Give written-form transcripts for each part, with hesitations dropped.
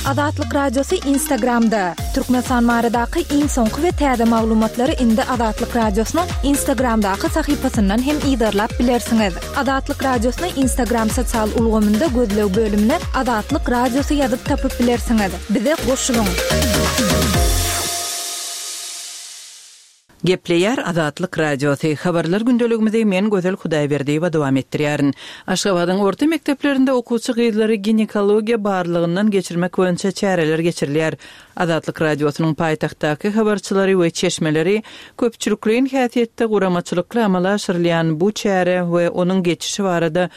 Adatlyk Radiosu Instagramda. Türkmenistan maradaky iň soňky we täze maglumatlary indi Adatlyk Radiosynyň Instagramdaky sahypasyndan hem ýygyrlap bilersiňiz. Adatlyk Radiosynyň Instagram sosial ulgamynda gözlew bölümine Adatlyk Radiosu ýazyp tapyp bilersiňiz. Bize goşulyň. Gepleýär Adatlyk Radiosu. Habarlar gündeligimizde men Gözel Hudaýberdiýewa dowam etdirýärin. Aşgabatyň orta mekdeplerinde okuwçy gyzlary ginekologiýa barlygyndan geçirmek boýunça çäreler geçirilýär. Adatlyk Radiosynyň paýtagtdaky habarçylary we çeşmeleri köpçülikliň häsiýetde guramaçylykly amala aşyrylýan bu çäre we onuň geçişi barada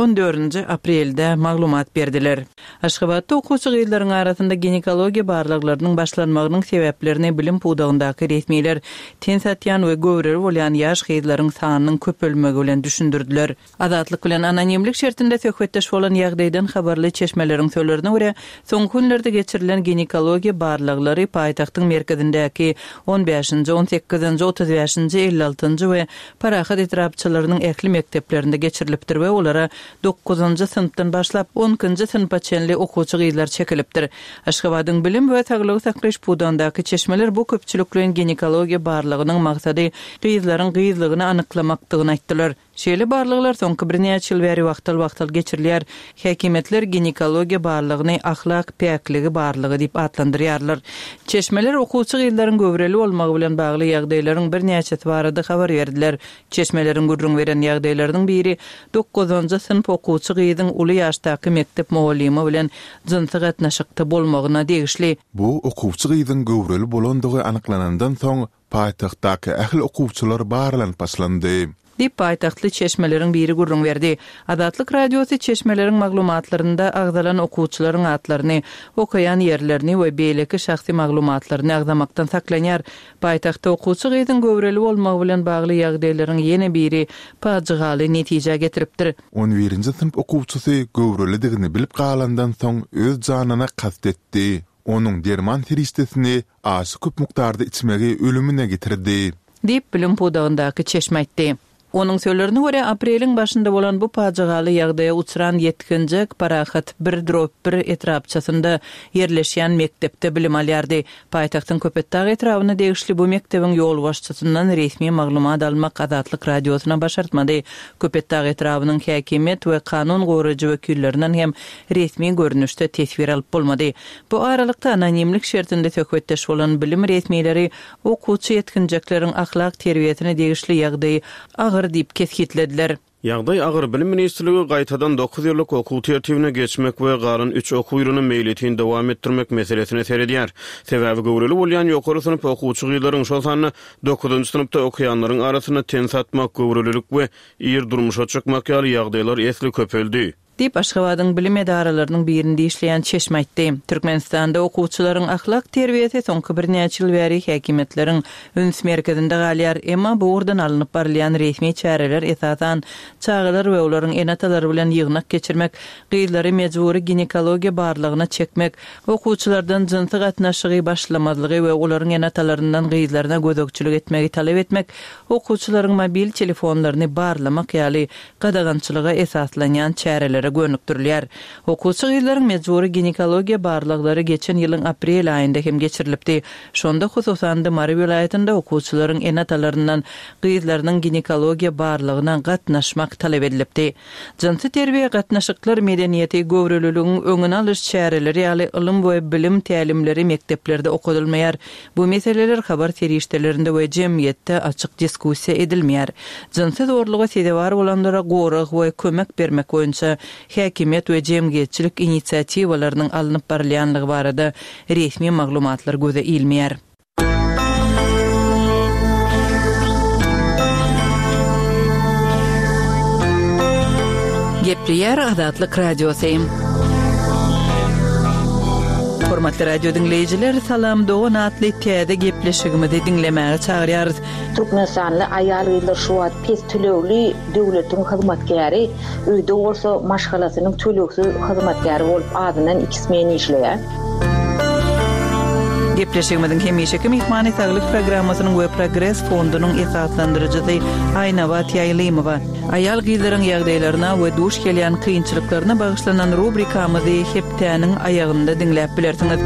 14 aprelde maglumat berdiler. Aşgabatda okuwçy gyzlaryň arasynda ginekologiýa barlyklarynyň başlanmagynyň sebäplerini bilim puwdagyndaky resmiler satyan we göwreli bolan ýaş gyzlaryň sanynyň köpelmegi bilen düşündirdiler. Adatlyk bilen anonimlik şertinde söhbetdeş bolan ýagdaýdan habarly çeşmeleriň söýlerine görä, soňky günlerde geçirilen ginekologiýa barlyklary paýtagtyň merkezindäki 15-nji, 18-nji, 35-nji, 56-njy we parahat etrapçylarynyň ähli mekdeplerinde geçirilipdir we olara 9-njy synpdan başlap 10-njy synpa çenli okuwçy gyzlar çekilipdir. Aşgabatyň bilim we saglyk saklaş puwdagyndaky çeşmeler bu köpçülikliň ginekologiýa barlygynyň maksady gyzlaryň gyzlygyny anyklamakdygyny aýtdylar. Şeýle barlyklar soňky bir näçe ýyl bäri wagtal geçirilýär. Häkimetler ginekologiýa barlygyny ahlak päkligi barlygy diýip adlandyrýarlar. Çeşmeler okuwçy gyzlaryň göwreli bolmagy bilen bagly ýagdaýlaryň bir näçesi barada habar berdiler. Çeşmeleriň gurrun beren ýagdaýlarynyň biri 9-njy synp okuwçy gyzyň uly ýaşdaky mektep muallimi bilen jynsyk gatnaşykda bolmagyna degişli. Bu okuwçy gyzyň göwreli bolandygy anyklanandan soň paýtagtdaky ähli okuwçylar barlan başlandy. Dip paýtagtly çeşmeleriň biri gurrun berdi. Adatlyk Radiosu çeşmeleriň maglumatlarynda agdalan okuwçylaryň atlaryny, okaýan ýerlerini we beýleki şahsy maglumatlaryny agdamakdan saklanýar. Paýtagtda okuwçy gyzyň göwreli bolmagy bilen bagly ýagdaýlaryň ýene biri paýjygaly netije getiripdir. 11-nji synp okuwçysy göwrelidigini bilip galandan soň öz janyna kastetdi. Onuň derman firistesini aşy köp mukdarda içmegi ölümüne getirdi. Dip bilim puwdagyndaky çeşme aýtdy. Onun söýlerine görä apreliň başynda bolan bu paýjygaly ýagdaýa uçuran ýetkinjek parahat 1/1 etrapçasynda ýerleşýän mektepde bilim alýardy. Paýtagtyň Köpetdag etrawyna degişli bu mektebiň ýol başçysyndan resmi maglumat almak Adatlyk Radiosyna başartmady. Köpetdag etrawynyň häkimet we kanun goraýjy wekillerinden hem resmi görnüşde tesbir alyp bolmady. Bu aralykda anonimlik şertinde söhbetdeş bolan bilim resmileri okuwçy ýetkinjekleriň ahlak terbiýetine degişli ýagdaýy agyr diýip kesgitlediler. Ýagdaý agyr bilim ministrligi gaýtadan 9 ýyllyk okuw tertibine geçmek we galan 3 okuw ýylyny meýletini dowam etdirmek meselesini seredýär. Sebäbi göwreli bolýan ýokary synp okuwçy gyzlaryň şol sanyny 9-njy synpda okuyanlaryň arasyna ten satmak, göwrelilik we ýer durmuşa çykmak ýaly ýagdaýlar esli köpeldi. Dip Aşgabatyň bilim edaralarynyň birinde işleýän çeşme aýtdy. Türkmenistanda okuwçylaryň ahlak terbiýeti soňky bir näçe ýyl bäri häkimetleriň üns merkezinde galýar, emma bu urdan alınıp barlayan resmi çäreler esasan çağılar we olaryň enatalary bilen ýygnak geçirmek, gyzlary mejburi ginekologiýa barlygyna çekmek, okuwçylardan jynsyk gatnaşygy başlamadlygy we olaryň enatalaryndan gyzlaryna gözökçülük etmegi talep etmek, okuwçylaryň mobil telefonlaryny barlamak ýaly gadagançylyga esaslanýan çäreler gönükdirler. Okuwçy gyzlaryň mejburi ginekologiýa barlyklary geçen ýylyň aprel aýynda hem geçirilipdi. Şonda hususan Mary vilayatynda okuwçylaryň enatalaryndan gyzlarynyň ginekologiýa barlygyna gatnaşmak talep edilipdi. Jinsy terbiýe gatnaşyklar medeniýeti göwreliligiň öňüne alyş çäreleri ýaly ilim we bilim tälimleri mekdeplerde okudylmaýar. Bu meseleler habar terişdelerinde we jemgyýetde açyk diskussiýa edilmeýär. Jinsy zorlugy sebäbi bolanlara gorak we kömek bermek boýunça häkimet we jemgyýetçilik inisiatiwalarynyň alınıp barylýanlygy barada resmi maglumatlar göze ilmeýär. Gepleýär Adatlyk Radiosu. Hormatly radio dinleyijiler, salam dogan atly täze gepleşigimizi dinlemäge çagyrýarys. Türkmenistanly aýal gyzlar şu wagt pes tölegli döwletiň hyzmatkäri, öýde bolsa maşgalasynyň tölegsi hyzmatkäri bolup adynan 2 men işleýär. Gepleşigimizin hemişeki mihmani taglyk programmasynyň we Progress fondunyň esaslandyrjysy Aýnawa Taýlymova aýal gyzlaryň ýagdaýlaryna we duş gelýän kynçylyklaryna bagyşlanan rubrikamyzy hepdäniň aýagynda dinläp bilersiňiz.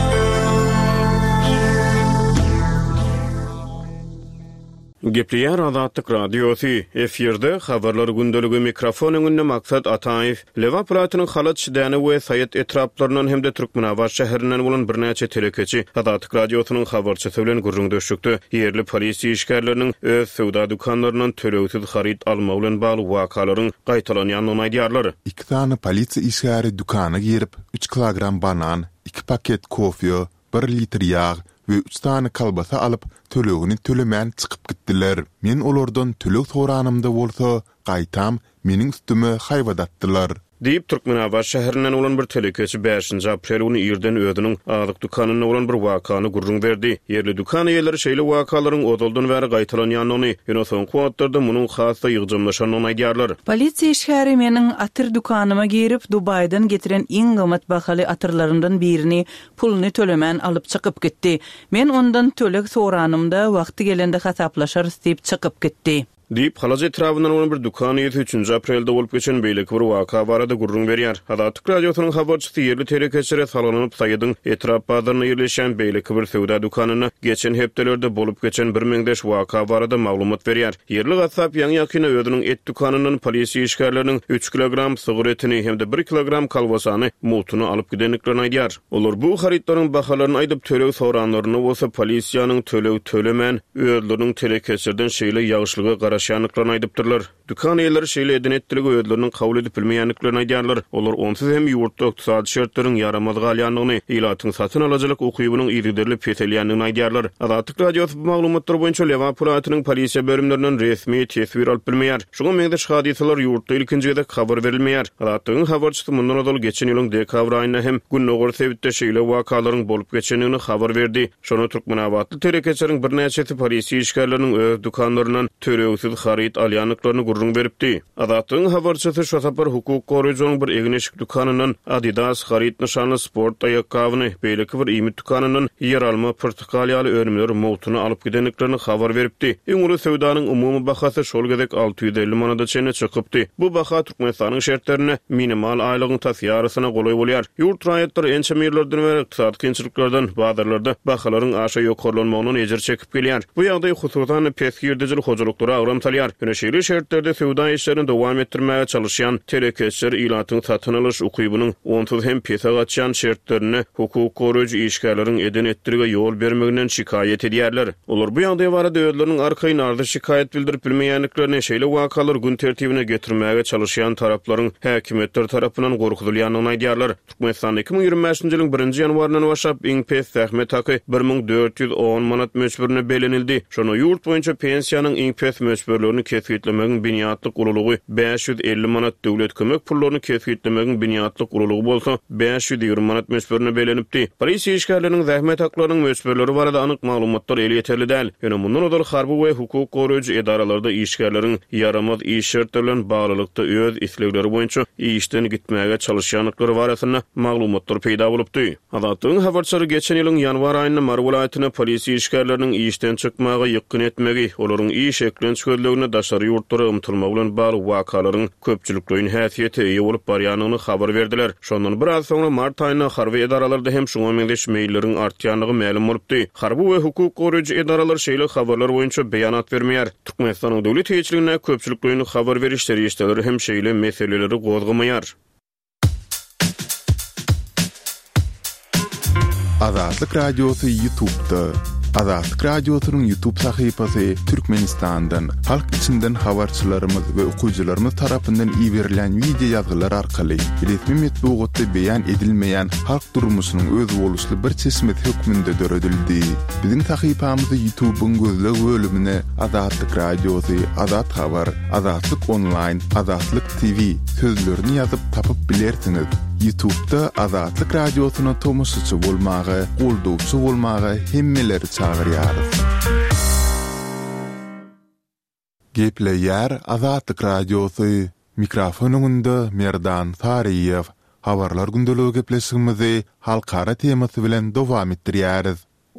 Gepliyer Azatlyk Radiosu efirde habarlar gündölügi mikrofon öňünde maksat Ataýew Leva Polatynyň halat şidäni we Saýat etraplaryndan hemde Türkmenabar şäherinden bolan birnäçe telekeçi Azatlyk Radiosynyň habarçysy bilen gurrun döşükdi. Yerli polis işgärleriniň öz sowda dukanlarynyň tölegsiz harit almagy bilen bagly wakalaryň gaýtalanyanyny aýdýarlar. 2 tane polisiýa işgäri dukana girip 3 kilogram banan, 2 paket kofe, 1 litr ýağ ve 3 tane kalbasa alıp tölegini tölemän çykyp gitdiler. Men olardan töleg soranymda bolsa, gaýtam meniň üstüme haýwadatdylar. Diýip Türkmenabar şäherinden bolan bir telekeçi 5 aprel güni ýerden özüniň azyk dukanyna bolan bir wakany gurrun berdi. Yerli dukan eýleri şeýle wakalaryň odoldan bäri gaýtalanýanyny, ýöne soňky wagtlarda munyň hasda ýygymlaşanyny aýdýarlar. Polisiýa işgäri meniň atyr dukanyma girip Dubaýdan getiren iň gymmat bahaly atyrlarymdan birini puluny tölemän alyp çykyp gitdi. Men ondan töleg soranymda wagty gelende hasaplaşar diýip çykyp gitdi. Diýip halaj etrafyndan bolan bir dukan ýeti 3 aprelde bolup geçen beýleki bir waka barada gurrun berýär. Azatlyk Radiosynyň habarçysy yerli telekeçilere salanyp Saýadyň etrap bazaryna ýerleşen beýleki bir sowda dukanyna geçen hepdelerde bolup geçen bir meňdeş waka barada maglumat berýär. Yerli gassap ýaňy ýakyna özüniň et dukanynyň polisiýa işgärleriniň 3 kilogram sigaretini hemde 1 kilogram kalbasany mutuny alyp gidenliklerini aýdýar. Olar bu haritlaryň bahalaryny aýdyp töleg soranlaryny bolsa polisiýanyň töleg tölemän özleriniň telekeçirden şeýle ýagyşlyga şanlıklarına aýdypdyrlar. Dukan eýleri şeýle edenetdirigi özleriniň kabul edip bilmeýänliklerini aýdýarlar. Olar onsuz hem ýurtda ykdysady şertleriň yaramaz galýanlygyny, ilatyň satyn alajalyk ukybynyň ýygyderli petelýänligini aýdýarlar. Azatlyk Radiosu bu maglumatlar boýunça Leva Polatynyň polisiýa bölümlerinden resmi tesbir alyp bilmeýär. Şoňa meňdeş hadisalar ýurtda ilkinjide habar berilmeýär. Azatlygyň habarçysy mundan odal geçen ýylyň dekabr aýynda hem Günnogor sebitde şeýle wakalaryň bolup geçenini habar berdi. Şonu Türkmenabatly telekeçeriň birnäçesi polisiýa işgärleriniň öz dukanlaryndan tölegsiz harit alýanyklaryny gurrun beripdi. Azatlygyň habarçysy şu sapar hukuk goraýjynyň bir egneşik dukanynyň Adidas harit nişanly sport aýakkabyny, beýleki bir iýmit dukanynyň ýer alma portugalyaly önümleri mutuny alyp gidenliklerini habar beripdi. Öňüri sowdanyň umumy bahasy şol gezek 650 manada çene çykypdy. Bu baha Türkmenistanyň şertlerine minimal aýlygyň tasýarysyna golaý bolýar. Ýurt raýatları ençe merlerden we ykdysady kynçylyklardan bazarlarda bahalaryň aşa ýokarlanmagyny ejir çekip gelýär. Bu ýagdaý hususan pesgirdejil hojalyklara agram salýar. Ýöne şeýle şertlerde sowda işlerini dowam etdirmäge çalışýan telekeçler ilatyň satyn alyş ukybynyň onsuz hem pesa gatýan şertlerini hukuk goraýjy işgärleriň edenetdirige ýol bermeginden şikaýet edýärler. Olar bu ýagdaý barada özleriniň arkaýyn ardy şikaýet bildirip bilmeýänliklerini şeýle wakalar gün tertibine getirmäge çalışýan taraplaryň häkimetler tarapyndan gorkutulýanyny aýdýarlar. Türkmenistan 2025-nji ýylyň 1-nji ýanwaryndan başlap iň pes zähmet haky 1410 manat möçberini belenildi. Şonu ýurt boýunça pensiýanyň iň pes möçberlerini kesgitlemegiň biniatlyk ululugy 550 manat döwlet kömek pullaryny kesgitlemegiň biniatlyk ululugy bolsa 520 manat möçberini belenipdi. Polisiýa işgärleriniň zähmet haklarynyň möçberleri barada anyk maglumatlar eli ýeterli däl. Ýöne mundan odal harby we hukuk goraýjy edaralarda işgärleriň yaramaz iş şertleri bilen baglylykda öz islegleri boýunça işden gitmäge çalışýanlyklary barasynda maglumatlar peýda bolupdy. Azatlygyň habarçylary geçen ýylyň ýanwar aýynda Mar welaýatyna polisiýa işgärleriniň işden çykmagy ýykyn etmegi, olaryň iş eklençgörlegine daşary ýurtlara umtulmagy bilen bagly wakalaryň köpçülikliň häsiýeti ýa bolup barýanyny habar berdiler. Şondan biraz soňra mart aýyna harby edaralarda hem şoňa meňdeş meýilleriň artýanlygy ma'lum bolupdy. Harby we hukuk goraýjy edaralar şeýle habarlar boýunça beýanat bermeýär. Türkmenistanyň döwlet heýetçiligine köpçülikliň habar berişleri işleri hem şeýle meseleleri gozgamaýar. Azatlyk Radiosu YouTube'da. Azatlyk Radiosynyň YouTube sahypasy Türkmenistandan, halk içinden habarçylarymyz we okuwçylarymyz tarapyndan iýerilen video ýazgylar arkaly resmi metbuatda beýan edilmeýän halk durmuşynyň öz boluşly bir çeşmet hökmünde döredildi. Biziň sahypamyzy YouTube'un gözleg bölümine Azatlyk Radiosu, Azat Habar, Azatlyk Online, Azatlyk TV sözlerini ýazyp tapyp bilersiňiz. YouTube'da Azatlyk Radiosyna tomusçy bolmagy, goldowçy bolmagy hemmeleri çağırýarys. Gepleýär Azatlyk Radiosu. Mikrofonunda Merdan Tariýew. Habarlar gündöligi gepleşigimizi halkara temasy bilen dowam etdirýäris.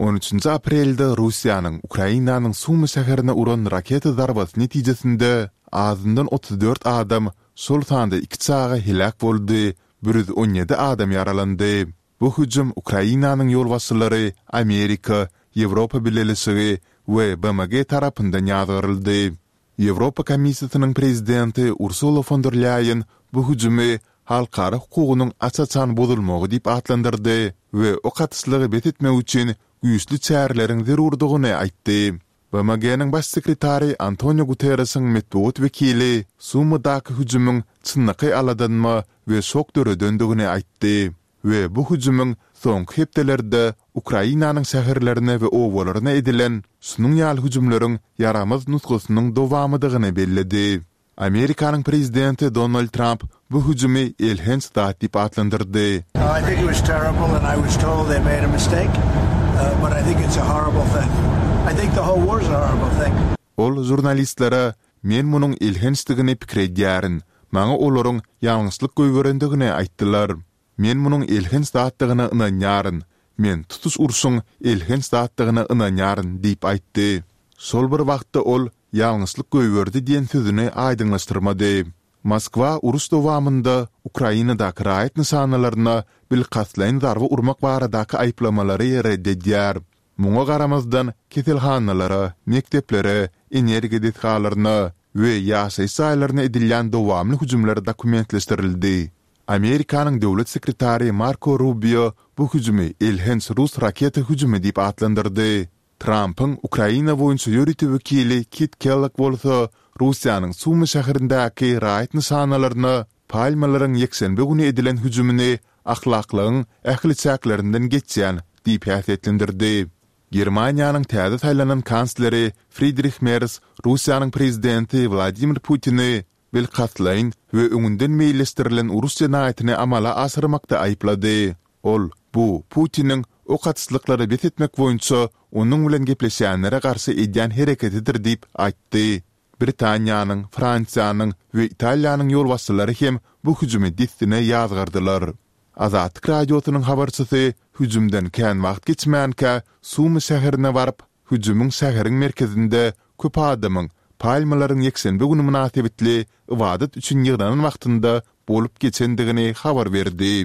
13 aprelde Russiýanyň Ukrainanyň Sumy şäherine uran raket zarbasy netijesinde azyndan 34 adam şol sanda 2 çağa helak boldy, 117 adam yaralandy. Bu hüjüm Ukrainanyň ýolbaşçylary, Amerika, Ýewropa Birleşigi we BMG tarapyndan ýazgyryldy. Ýewropa Komissiýasynyň prezidenti Ursula von der Leyen bu hüjümi halkara hukugunyň açaçan bozulmagy diýip atlandyrdy we o katyslygy betitmek üçin güýçli çäreleriň zerurdygyny aýtdy. BMG'nin baş sekretari Antonio Guterres'in metbuat vekili Sumydaky hüjümüň çynlygy aladanma we şok döredöndigini aýtdy we bu hüjümüň soňky hepdelerde Ukrainanyň şäherlerine we owalaryna edilen şunun ýaly hüjümleriň yaramaz nutgusynyň dowamydygyny bellidi. Amerikanyň prezidenti Donald Trump bu hüjümi elhenç dat diýip atlandyrdy. I think it was terrible and I was told they made a mistake, but I think it's a horrible thing. I think the whole war is a horrible thing. Ol jurnalistlere men munyň elhençdigini pikir edýärin. Maňa olaryň ýalňyslyk göýgerendigini aýtdylar. Men munyň elhenç zatdygyna ynanýaryn. Men tutuş urşuň elhenç zatdygyna ynanýaryn diýip aýtdy. Sol bir wagtda ol ýalňyslyk göýgerdi diýen sözüni aýdyňlaşdyrmady. Moskwa urus dowamında Ukrainadaky raýat nysanalarına bil katlaýyn zarby urmak baradaky aýplamalary reddedýär. Muňa garamazdan keselhannalara, mekteplere, energiýa detgalarına we ýaşaý saýlaryna edilýän dowamly hüjümler dokumentleşdirildi. Amerikanyň döwlet sekretary Marco Rubio bu hüjümi elhenç Rus raketa hüjümi diýip atlandyrdy. Trump'ın Ukraina boýunça ýörüti wekili Kit Kellogg bolsa Russiýanyň Sumy şäherindäki raýat nysanalarına palmalaryň ýeksenbe güni edilen hüjümini ahlaklyň ähli çäklerinden geçýän diýip häsiýetlendirdi. Germaniýanyň täze saýlanan kansleri Friedrich Merz Russiýanyň prezidenti Vladimir Putin'i bil katlaýyn we öňünden meýleşdirilen urus jenaýatyny amala asyrmakda aýplady. Ol bu Putin'in o katyslyklary betitmek boýunça onuň bilen gepleşýänlere garşy edýän hereketidir diýip aýtdy. Britaniýanyň, Fransiýanyň we Italiýanyň ýolbaşçylary hem bu hüjümi distine ýazgyrdylar. Azatlyk radiosynyň habarçysy hüjümden kän wagt geçmänkä Sumy şäherine baryp hüjümüň şäheriň merkezinde köp adamyň palmalaryň ýeksenbe güni münasibetli ibadat üçin ýygnanan wagtynda bolup geçendigini habar berdi.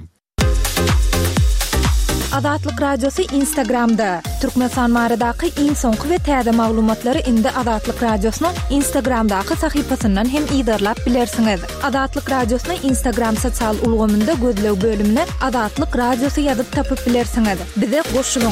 Azatlyk radiosu Instagramda. Türkmenistan baradaky iň soňky we täze maglumatlary indi Azatlyk radiosynyň Instagramdaky sahypasyndan hem ýygdyrlap bilersiňiz. Azatlyk radiosyny Instagram sosial ulgamynda gözlew bölümine Azatlyk radiosu ýazyp tapyp bilersiňiz. Bize goşulyň.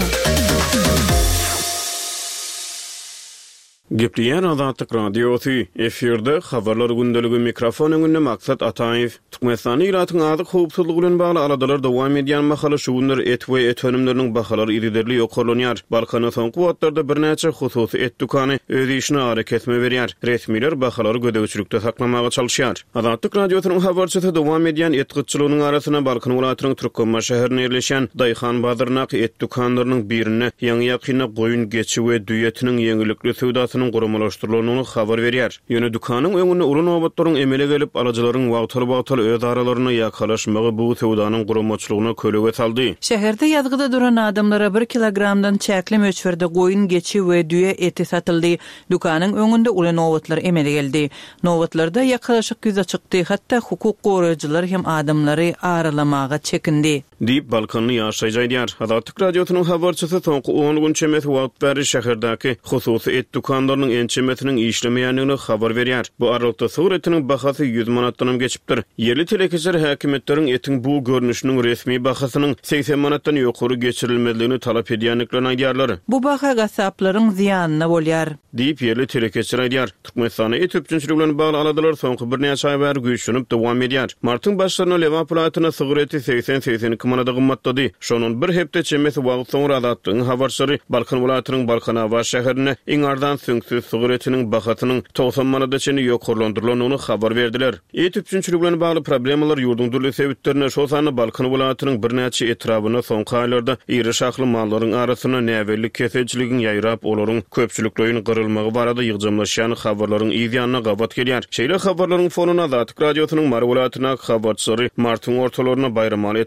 Gepleyen Azatlyk radiosu efirde habarlar gündeligi mikrofon öňünde Maksat Ataýew. Türkmenistan ýylatyň azyk howpsuzlygy bilen bagly aladalar dowam edýän mahala şuwunlar et we et önümleriniň bahalary iriderli ýokarlanýar. Balkana soňky wagtlarda birnäçe hususy et dukany öz işine hareketme berýär. Resmiler bahalary gödäwçilikde saklamaga çalyşýar. Azatlyk radiosynyň habarçysy dowam edýän et gytçylygynyň arasyna Balkan welatynyň Türkmenma şäherine ýerleşen Daýhan Bazarnak et dukanlarynyň birine ýaňy ýakyna goýun geçi we düýetiniň ýeňilikli söwdasynyň gurumlaşdyrylygyny habar berýär. Ýöne dukanyň öňüne ulan awatlaryň emele gelip alajylaryň wagtaly öz aralaryna ýakalaşmagy bu söwdanyň gurumçylygyna kölege saldy. Şäherde ýazgyda duran adamlara 1 kilogramdan çäkli möçberde goýun geçi we düýe eti satyldy. Dukanyň öňünde ulan awatlar emele geldi. Nowatlarda ýakalaşyk ýüze çykdy. Hatda hukuk goraýjylar hem adamlary aralamaga çekindi. Diýip Balkany ýaşaýjydýar. Azatlyk radiosynyň habarçysy soňky 10 gün çemet wagt bäri şäherdaky hususy et dukanlarynyň ençemetiniň işlemeýänligini habar berýär. Bu aralykda suretiniň bahasy 100 manatdan geçipdir. Yerli telekeser häkimetleriň etiň bu görnüşiniň resmi bahasynyň 80 manatdan ýokary geçirilmezligini talap edýänliklerini aýdýarlar. Bu baha gasaplaryň ziýanyna bolýar. Diýip yerli telekeser aýdýar. Türkmenistana et öpçünçiligi bilen bagly aladalar soňky birnäçe aý bäri güýçlenip dowam edýär. Martyň başlaryna lewa platyna sigareti 80-82 manata gymmatdy. Şonun bir hepde çemet wagt soňra adatdyň habarçylary Balkan welatynyň Balkanawa şäherine iň ardan süňsüz sigaretiniň bahasynyň 90 manata çeni ýokarlandyrylygyny habar berdiler. Et öpçünçiligi bilen bagly problemler ýurduň dürli sebäplerine şo sany Balkan welatynyň birnäçe etrabyna soňky aýlarda iri şahly mallaryň arasyna näwellik keselçiligin ýaýrap olaryň köpçüliklerini gyrylmagy barada ýygjamlaşýan habarlaryň ýygyanyna gabat gelýär. Şeýle habarlaryň fonuny Azatlyk radiosynyň Mar welatyna habarçylary martyň ortalaryna bayramaly etrabyna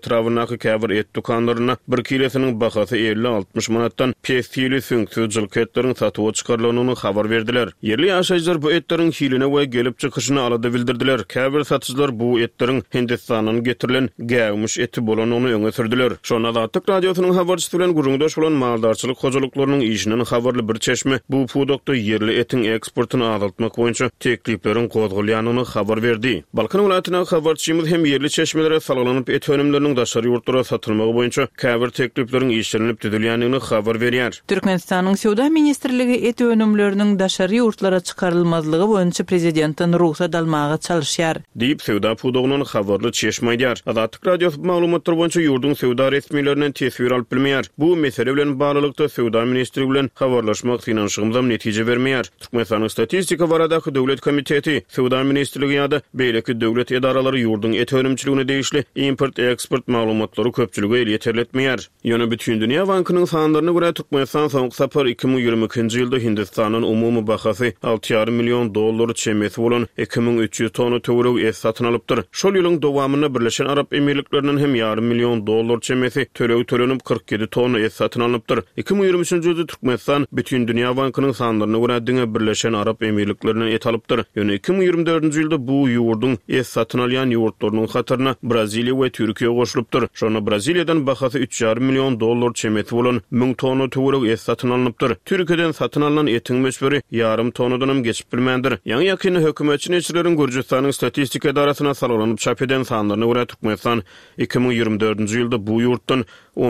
Türkiýedäki käbir et dukanlaryna 1 kilosiniň bahasy 50-60 manatdan pestilli süňksüz jylketleriň satyga çykarylanyny habar berdiler. Yerli ýaşaýjylar bu etleriň hiline we gelip çykyşyny alady bildirdiler. Käbir satyjylar bu etleriň Hindistandan getirilen gäwmiş eti bolanyny öňe sürdiler. Şonda Azatlyk radiosynyň habarçysy bilen gurulmdaş bolan maldarçylyk hojalyklarynyň işiniň habarly bir çeşme bu produkty yerli etiň eksportyny azaltmak boýunça tekliplerin gozgulýanyny habar berdi. Balkan welaýatyna habarçymyz hem yerli çeşmelere salalanyp et önümlerinin daşary ýurtlara satylmagy boýunça käbir tekliplerin işlenip düdülýänligini habar berýär. Türkmenistanyň Sowda ministrligi et önümleriniň daşary ýurtlara çykarylmazlygy boýunça prezidentden ruhsat almagy çalyşýar. Diýip Sowda pudugynyň habarly çeşme aýdýar. Azatlyk radiosu maglumatlar boýunça ýurdun Sowda resmiýetlerinden tesbir alyp bilmeýär. Bu mesele bilen baglykda Sowda ministrligi bilen habarlaşmak finansyňyzam netije bermeýär. Türkmenistanyň statistika baradaky döwlet komiteti Sowda ministrligi ýa-da beýleki döwlet edaralary ýurdun et önümçiligine değişli import-eksport maglumatlary köpçülüge el ýeterletmeýär. Ýöne bütün dünýä bankynyň sanlaryna görä Türkmenistan soňky sapar 2022-nji ýylda Hindistanyň umumy bahasy $6,5 milyon çemesi bolan 2300 tonu töwerek et satyn alypdyr. Şol ýylyň dowamyna Birleşen Arap Emirliklerinden hem $5 milyon çemesi törenip 47 tonu et satyn alypdyr. 2023-nji ýylda Türkmenistan bütün dünýä bankynyň sanlaryna görä diňe Birleşen Arap Emirliklerinden et alypdyr. Ýöne 2024-nji ýylda bu ýurdun et satyn alýan ýurtlarynyň hatyryna Braziliýa we Türkiýe goşulypdyr. Şonu Braziliýadan bahasy $3,5 milyon çemeti bolan 1000 tonu töwerek et satyn alynypdyr. Türkiýeden satyn alynan etiň möçberi yarım tonudan geçip bilmendir. Ýa-ni ýakyny hökümetçi neçilerin Gürjistanyň statistika edarasyna salgylanyp çap eden sanlaryna görä Türkmenistan 2024-nji ýylda bu ýurtdan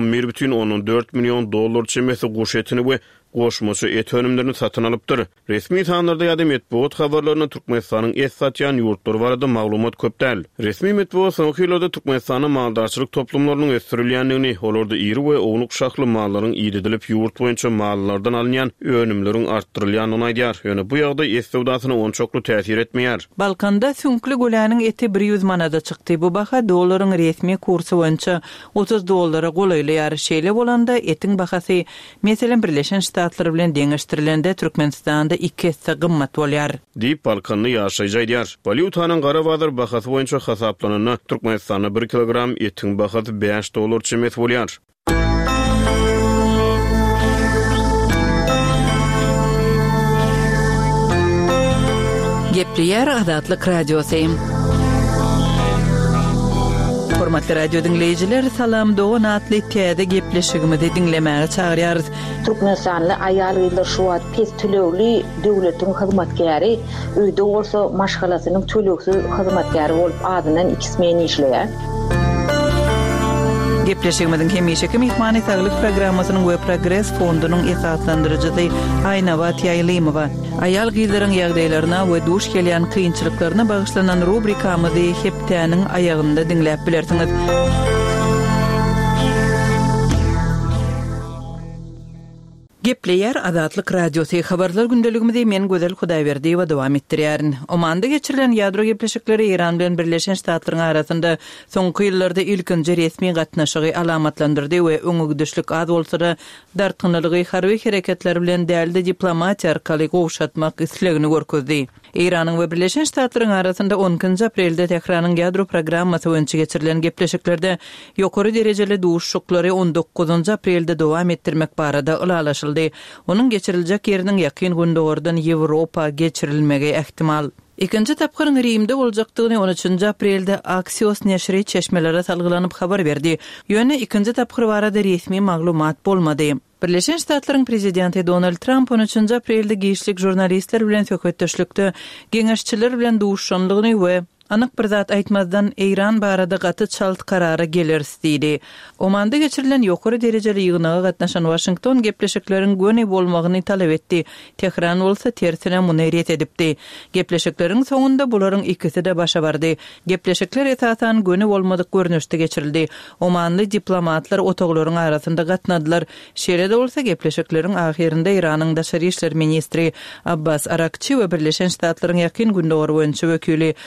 $11,4 milyon çemeti goş etini we goşmuşy et önümlerini satyn alypdyr. Resmi sanlarda ýa-da medeniýet habarlaryna Türkmenistanyň et satýan ýurtlary barada maglumat köp däl. Resmi medeniýet soňky ýyllarda Türkmenistanyň maldarçylyk toplumlarynyň ösdürilýänligini, olorda iri we owluk şahly mallaryň ýedilip ýurt boýunça mallardan alynýan önümleriň artdyrylýanyny aýdýar. Ýöne bu ýagda et sowdasyna on çoklu täsir etmeýär. Balkanda süňkli göläniň eti 100 manada çykdy. Bu baha dollaryň resmi kursy boýunça $30 golaýlýar. Şeýle bolanda etiň bahasy meselen Birleşen Ştatlar bilen deňeşdirilende Türkmenistanda 2 gymmat bolýar. Diýip Balkanly ýaşaýjylar. Valyutanyň gara bazar bahasy boýunça hasaplanyna Türkmenistanda 1 kilogram etiň bahasy $5 çemet bolýar. Gepleýär Azatlyk radiosu. Hormatly radio dinleyijiler, salam dogan atly täze gepleşigimizi dinlemäge çagyrýarys. Türkmenistanly aýal ýyllar şu wagt pes tölegli döwletiň hyzmatkäri, öýde bolsa maşgalasynyň töleksiz hyzmatkäri bolup adynan 2 meni işleýär. Gepleşigimizin hemişeki mehmany saglyk programmasynyň we Progress fondunyň esaslandyrjysy Aýnawa Tiýaýlymowa aýal gyzlaryň ýagdaýlaryna we duş gelýän kynçylyklaryna bagyşlanan rubrikamyzy hepdäniň aýagynda dinläp bilersiňiz. Gepleýär Azatlyk radiosu habarlar gündeligimizi men Gözel Hudaýberdiýewa dowam etdirýärin. Omanda geçirilen ýadro gepleşikleri Iran bilen Birleşen Ştatlaryň arasynda soňky ýyllarda ilkinji resmi gatnaşygy alamatlandyrdy we öňügdüşlik az bolsa-da dartgynylygy harby hereketler bilen dälde diplomatiýa arkaly gowşatmak islegini görkezdi. Iranyň we Birleşen Ştatlaryň arasynda 10 aprelde Tehranyň ýadro programmasy boýunça geçirilen gepleşiklerde ýokary derejeli duşuşyklary 19 aprelde dowam etdirmek barada ulalaşyldy. Onun geçiriljek ýeriniň ýakyn gündogordan Ýewropa geçirilmegi ähtimal. Ikinci tapkırın Rim'de olacakdygyny 13 aprelde Axios neşri çeşmelere salgylanyp habar berdi. Ýöne ikinci tapkır barada resmi maglumat bolmady. Birleşen Ştatlaryň prezidenti Donald Trump 13 aprelde giýişlik jurnalistler bilen söhbetdeşlikde geňeşçiler bilen duşuşanlygyny we anyk bir zat aýtmazdan Iran barada gaty çalt karara gelersi diýdi. Omanda geçirilen ýokary derejeli ýygynaga gatnaşan Washington gepleşikleriň göni bolmagyny talap etdi. Tehran bolsa tersine muny ret edipdi. Gepleşikleriň soňunda bularyň ikisi de başa bardy. Gepleşikler esasan göni bolmadyk görnüşde geçirildi. Omanly diplomatlar otoglaryň arasynda gatnadylar. Şeýle bolsa gepleşikleriň ahirinde Iranyň daşary işler ministri Abbas Arakçy we Birleşen Ştatlaryň ýakyn gündogor boýunça wekili Steve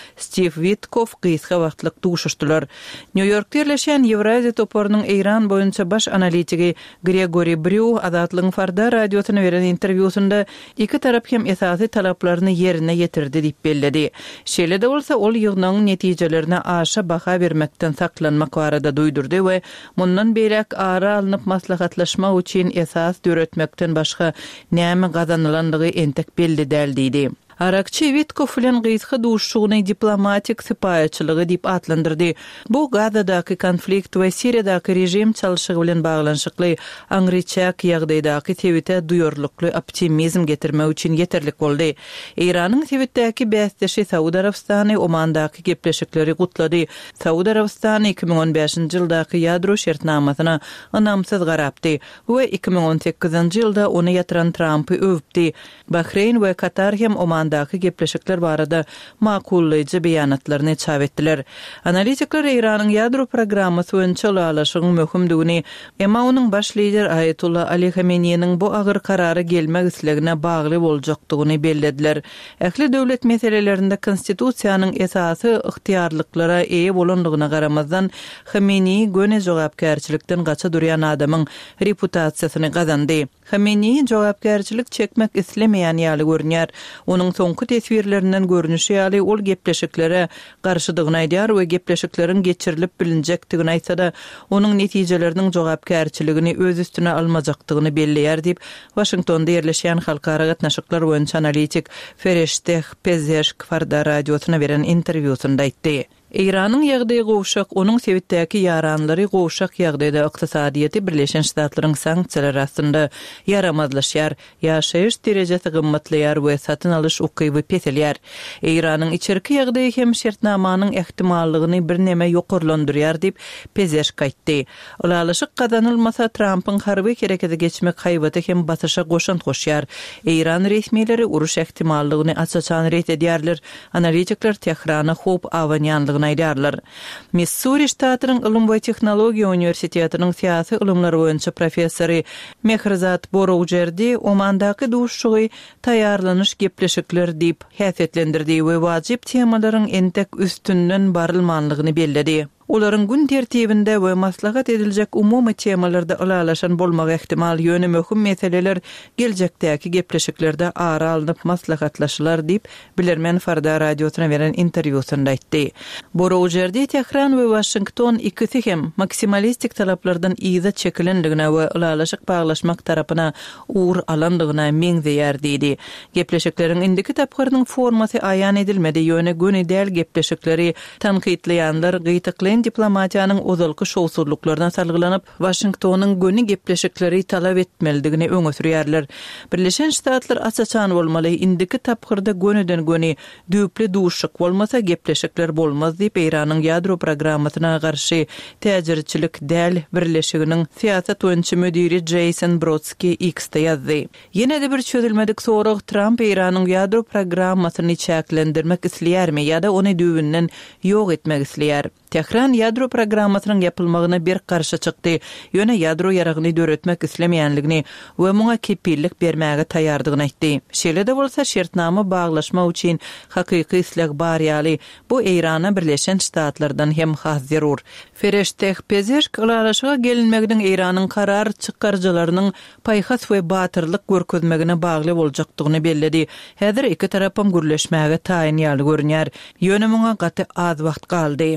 Steve Witkoff gysga wagtlyk duşuşdylar. New York'ta yerleşen Евразия toporunyň Iran boýunça baş analitigi Gregory Brew Adatlyň Farda radiosyna beren interwýusunda iki tarap hem esasy talaplaryny yerine ýetirdi diýip belledi. Şeýle-de bolsa ol ýygnyň netijelerine aşa baha bermekden saklanmak barada duýdurdy we mundan beýlek ara alınıp maslahatlaşma üçin esas döretmekden başga näme gazanylandygy entek belli däl diýdi. Arakçı Witkoff bilen gysga duşuşugyny diplomatik sypaýaçylygy diýip atlandyrdy. Bu Gazadaky konflikt we Siriýadaky rejim çalyşygy bilen baglanşykly aňryçak ýagdaýdaky tebite duýarlykly optimizm getirmek üçin ýeterlik boldy. Iranyň tebitdäki bäsdeşi Saudi Arabistany Omandaky gepleşikleri gutlady. Saudi Arabistany 2015-nji ýyldaky ýadro şertnamasyna anamsyz garapdy we 2018-nji ýylda ony ýatyran Trumpy öwüpdi. Bahreyn we Katar hem Omandaky gepleşikler barada makullyjy beýanatlaryny çap etdiler. Analitikler Iranyň ýadro programmasy boýunça alaşygyň möhümdigini, emma onuň baş lider Ayatullah Ali Khamenei'niň bu agyr karary gelmek islegine bagly boljakdygyny bellediler. Ähli döwlet meselelerinde konstitusiýanyň esasy ıhtiýarlyklara eýe bolandygyna garamazdan Khamenei göne jogapkärçilikden gaça durýan adamyň reputasiýasyny gazandy. Khamenei jogapkärçilik çekmek islemeýän ýaly görünýär. Onuň soňky tesbirlerinden görünüşi ýaly ol gepleşiklere garşydygyny aýdýar we gepleşiklerin geçirilip bilinjekdigini aýtsa-da, onuň netijeleriniň jogapkärçiligini öz üstüne almajakdygyny belleýär diýip Washingtonda ýerleşýän halkara gatnaşyklar boýunça analitik Fereşte Pezeşk Farda radiosyna beren interwýusunda aýtdy. Iranyň ýagdaýy gowşak, onuň sebitdäki ýaranlary gowşak ýagdaýda ykdysadyýety Birleşen Ştatlaryň sanksiýalary arasynda yaramazlaşýar, ýaşaýyş derejesi gymmatlaýar we satyn alyş ukyby peselýär. Iranyň içerki ýagdaýy hem şertnamanyň ähtimallygyny bir näme ýokurlandyrýar diýip Pezeşk aýtdy. Olalyşyk gazanylmasa Trumpyň harby kerekede geçmek haýbaty hem batyşa goşan goşýar. Iran resmiýetleri uruş ähtimallygyny açaçan ret edýärler. Analitikler Tehrana hop awanýanlygy aýdarlar. Missouri ştatynyň Ilm we Tehnologiýa Uniwersitetiniň siýasy ilmler boýunça professory Mehrzat Boroujerdi Omandaky duşuşy taýýarlanyş gepleşikler diýip häsiýetlendirdi we wajyp temalaryň entek üstünden barylmanlygyny belledi. Olaryň gün tertibinde we maslahat ediljek umumy temalarda alalaşan bolmak ähtimal ýöne möhüm meseleler geljekdäki gepleşiklerde ara alınıp maslahatlaşylar diýip Bilermen Farda radiosyna beren interwýusunda aýtdy. Boroujerdi Tehran we Washington ikisi hem maksimalistik talaplardan ýyza çekilendigine we alalaşyk baglaşmak tarapyna uğur alandygyna meňzeýär diýdi. Gepleşikleriň indiki tapgyrynyň formasy aýan edilmedi ýöne göni däl gepleşikleri tanqidleýänler gyýtyklan diplomatiýanyň ozalky şowsurluklaryndan salgylanyp Washingtonyň göni gepleşikleri talap etmelidigini öňe sürýärler. Birleşen Ştatlar açaçan bolmaly, indiki tapgyrda gönüden göni düýpli duşuk bolmasa gepleşikler bolmaz diýip Iranyň ýadro programmasyna garşy täjirçilik däl birleşiginiň siýasat boýunça müdiri Jason Brodsky X-de ýazdy. Ýene-de bir çözülmedik sorag Trump Iranyň ýadro programmasyny çäklendirmek isleýärmi ýa-da ony düýbünden ýok etmek isleýär. Tehran ýadro programmasynyň ýapylmagyna bir garşy çykdy. Ýöne ýadro ýaragyny döretmek islemeýänligini we muňa kepillik bermäge taýýardygyny aýtdy. Şeýle-de bolsa şertnama baglaşma üçin hakyky isleg bar ýaly bu Irana Birleşen Ştatlardan hem has zerur. Fereşte Pezeşk alalaşyga gelinmegden Iranyň karar çykarjylarynyň paýhas we batyrlyk görkezmegine bagly boljakdygyny belledi. Häzir iki tarapam gürleşmäge taýyn ýaly görünýär. Ýöne muňa gaty az wagt galdy.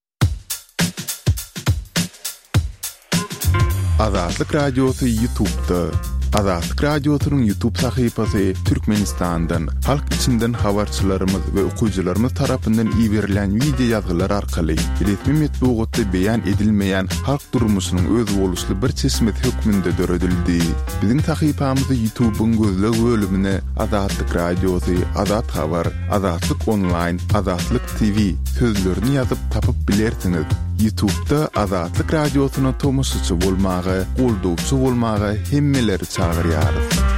Azatlyk Radiosu YouTube'da. Azatlyk Radiosu'nun YouTube sahypasy Türkmenistan'dan, halk içinden habarçylarymyz we okuyjylarymyz tarapyndan ýiberilen video ýazgylar arkaly resmi metbuatda beýan edilmeýän halk durmuşynyň öz boluşly bir çeşmet hökmünde döredildi. Biziň sahypamyzy YouTube'un gözleg bölümine Azatlyk Radiosu, Azat Habar, Azatlyk Online, Azatlyk TV sözlerini ýazyp tapyp bilersiňiz. YouTube'da Azatlyk Radiosyna tomoşçy bolmagy, goldowçy bolmagy hemmeleri çagyrýar.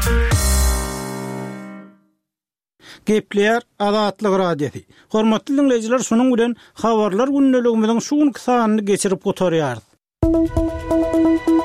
Gepleýär Azatlyk Radiosu. Hormatly dinleýijiler, şonuň bilen habarlar günneligimiziň şu gün kysanyny geçirip gotarýar.